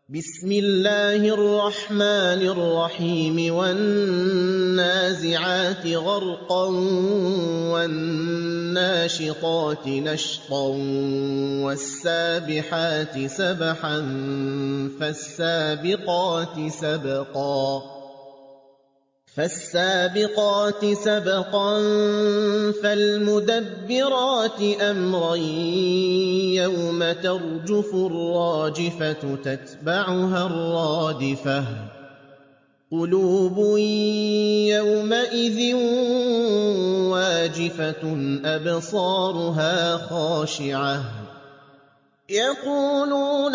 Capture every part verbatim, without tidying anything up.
بسم الله الرحمن الرحيم والنازعات غرقا والناشطات نشطا والسابحات سبحا فالسابقات سبقا فالسابقات سبقا فالمدبرات أمرا يوم ترجف الراجفة تتبعها الرادفة قلوب يومئذ واجفة أبصارها خاشعة يقولون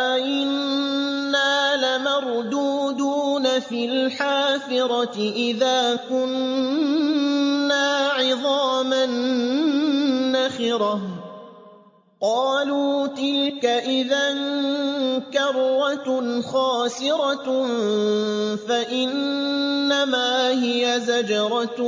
أئنا لمردودون في الحافرة إذا كنا عظاما نخرة قالوا تلك إذا كرة خاسرة فإنما هي زجرة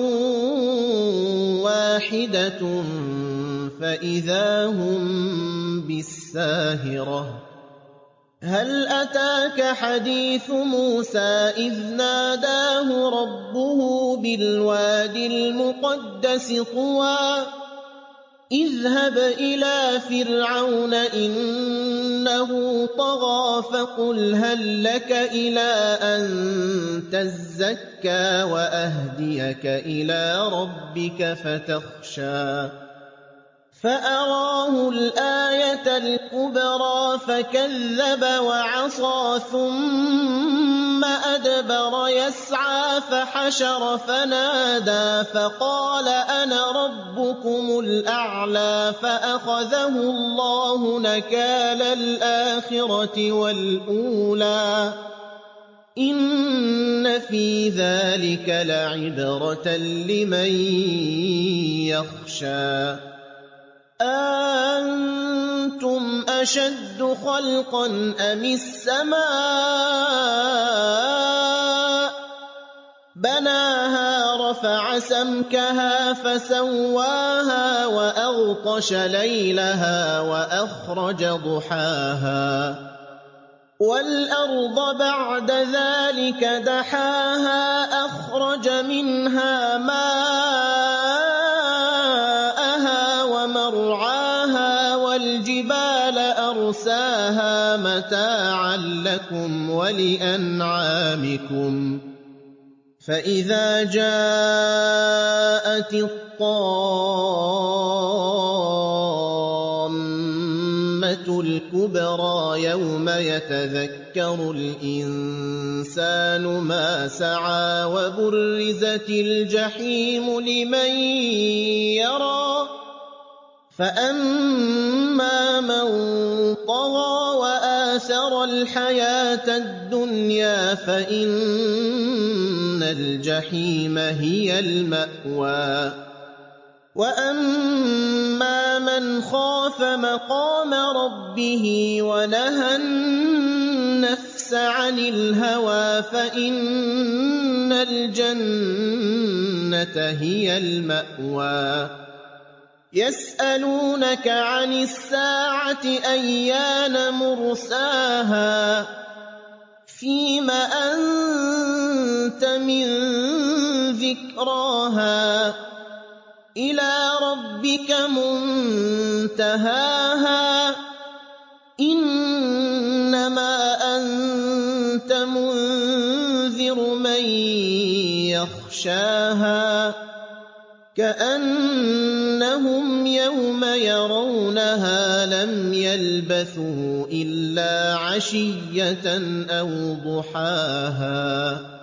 واحدة فإذا هم بالساهرة هل أتاك حديث موسى إذ ناداه ربه بالواد المقدس طوى اذهب إلى فرعون إنه طغى فقل هل لك إلى أن تزكى وأهديك إلى ربك فتخشى فأراه الآية الكبرى فكذب وعصى ثم أدبر يسعى فحشر فنادى فقال أنا ربكم الأعلى فأخذه الله نكال الآخرة والأولى إن في ذلك لعبرة لمن يخشى أأنتم أشد خلقا أم السماء بناها رفع سمكها فسواها وأغطش ليلها وأخرج ضحاها والأرض بعد ذلك دحاها أخرج منها ماءها ومرعاها والجبال أرساها متاعا لكم ولأنعامكم فإذا جاءت الطامة الكبرى يوم يتذكر الإنسان ما سعى وبرزت الجحيم لمن يرى فأما من طغى وآثر الحياة الدنيا فإن الجحيم هي المأوى وأما من خاف مقام ربه ونهى النفس عن الهوى فإن الجنة هي المأوى يسألونك عن الساعة أيان مرساها فيم أنت من ذكراها إلى ربك منتهاها إنما أنت منذر من يخشاها كأنهم يوم يرونها لم يلبثوا إلا عشية أو ضحاها